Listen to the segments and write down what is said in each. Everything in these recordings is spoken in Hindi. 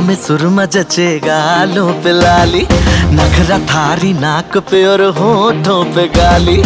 में सुरमा जचे गालों पे लाली, नखरा थारी नाक पे और होठों पे गाली।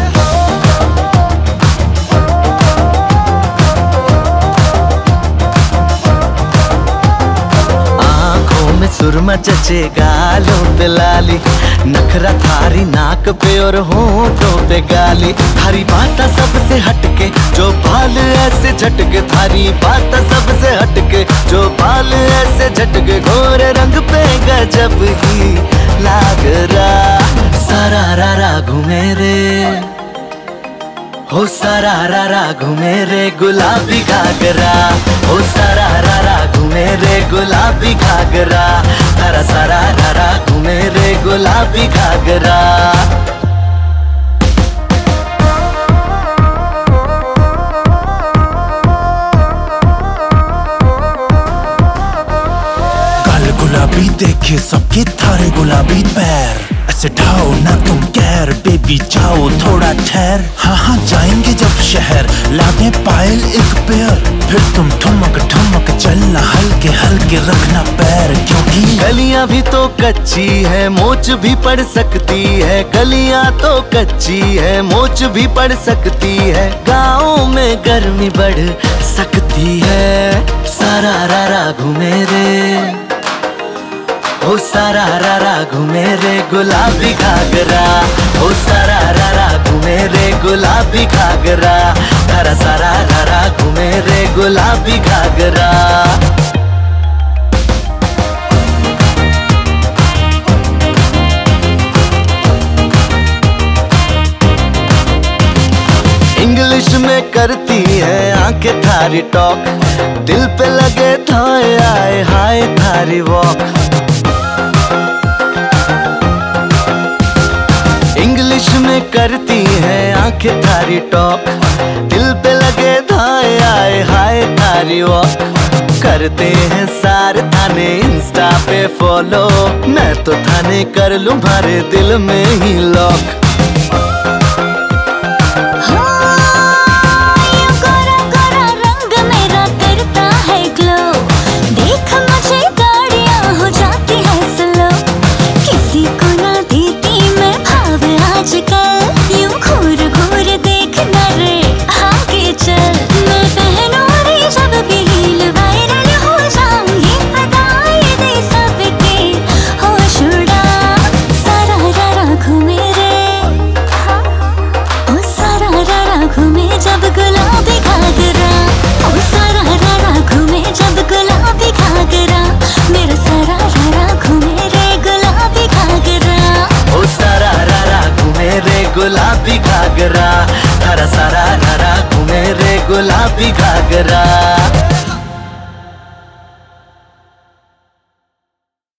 सुरमा जचे गालों पे लाली, नखरा थारी नाक पे और होठों पे गाली। थारी बात सबसे हटके जो बाल ऐसे झटके, थारी बात सबसे हटके जो बाल ऐसे झटके। गोरे रंग पे गजब ही लाग रहा, सरारा घूमे रे हो सरारा घूमे रे गुलाबी घाघरा, हो सरारा घूमे रे गुलाबी घाघरा, तारा सरारा घूमे रे गुलाबी घाघरा। काले गुलाबी देखे सबके थारे गुलाबी पैर, ऐसे ढाओ ना तुम कैर बेबी जाओ थोड़ा ठहर। हाँ जाएंगे जब शहर लागे पायल एक पेयर, फिर तुम ठुमक ठुमक चलना हल्के हल्के रखना पैर, क्योंकि गलियां भी तो कच्ची है मोच भी पड़ सकती है, गलियां तो कच्ची है मोच भी पड़ सकती है। गाँव में गर्मी बढ़ सकती है, सरारा घूमे रे हो सरारा घूमे रे गुलाबी घाघरा, हो सरारा घूमे रे गुलाबी घाघरा, तारा सरारा घूमे रे गुलाबी घाघरा। इंग्लिश में करती है आंखें थारी टॉक, दिल पे लगे थाए आए हाय थारी वॉक। इंग्लिश में करती है आंखें थारी टॉक, दिल पे लगे धाए आए हाय थारी वॉक। करते हैं सारे थाने इंस्टा पे फॉलो, मैं तो थाने कर लूं भरे दिल में ही लॉक। जब गुलाबी घाघरा, ओ सरारा घूमे जब गुलाबी घाघरा, मेरा सरारा घूमे रे गुलाबी घाघरा, ओ सरारा घूमे रे गुलाबी घाघरा, तारा सरारा घूमे रे गुलाबी घाघरा।